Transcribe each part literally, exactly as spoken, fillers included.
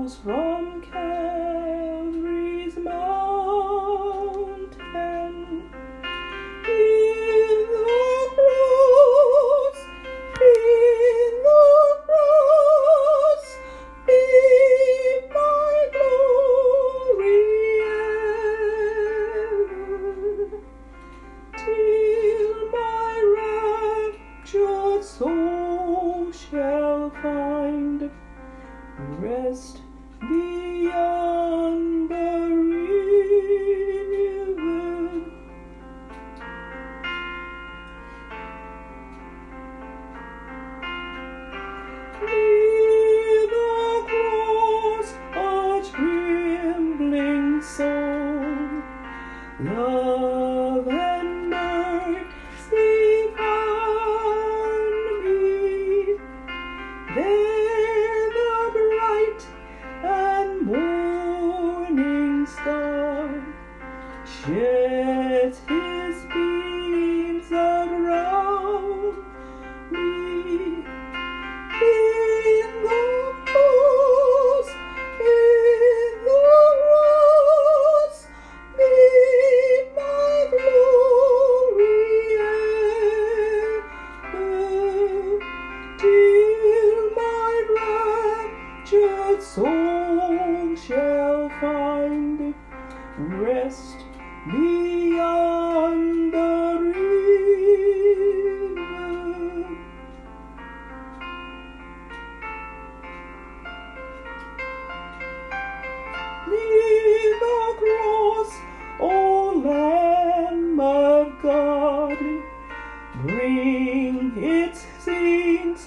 rose from Calvary's mountain. In the cross, in the cross, be my glory ever, till my raptured soul shall find rest beyond the river. Near the cross, a trembling soul, love and mercy found me. There the bright and morning star sheds his beams around me. In the cross, in the cross, be my glory ever, till my raptured soul shall find rest beyond the river. Near the cross, O Lamb of God, bring its sins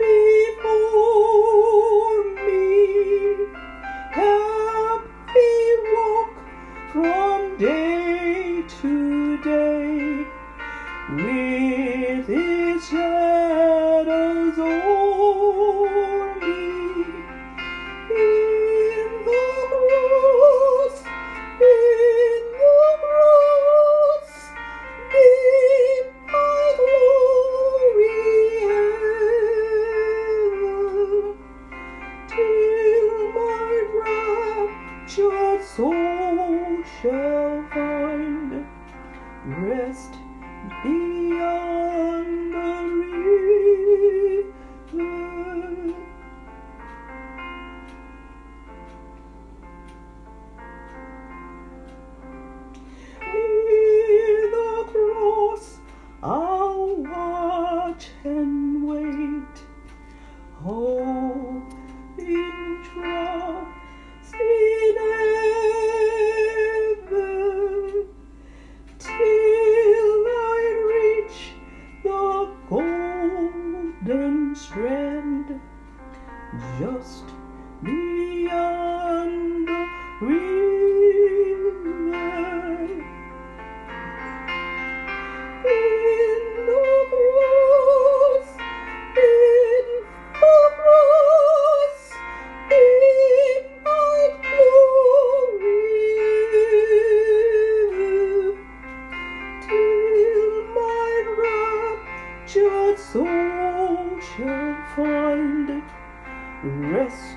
before me. Help me walk from day to day with its shadows o'er me. In the cross, in the cross, be my glory ever, till my raptured soul shall find rest beyond the river. Near the cross, I'll watch and wait, hoping, trusting ever, till I reach the golden strand just beyond the river. In the cross, in the cross, be my glory ever, till my raptured soul shall find rest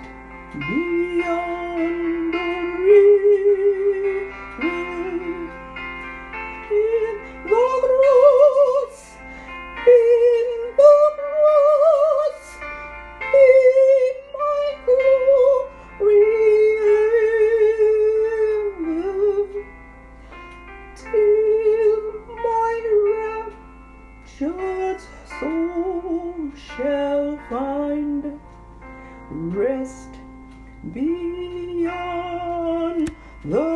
beyond the river. In the cross, in the cross, be my glory ever, till my raptured soul shall find rest beyond the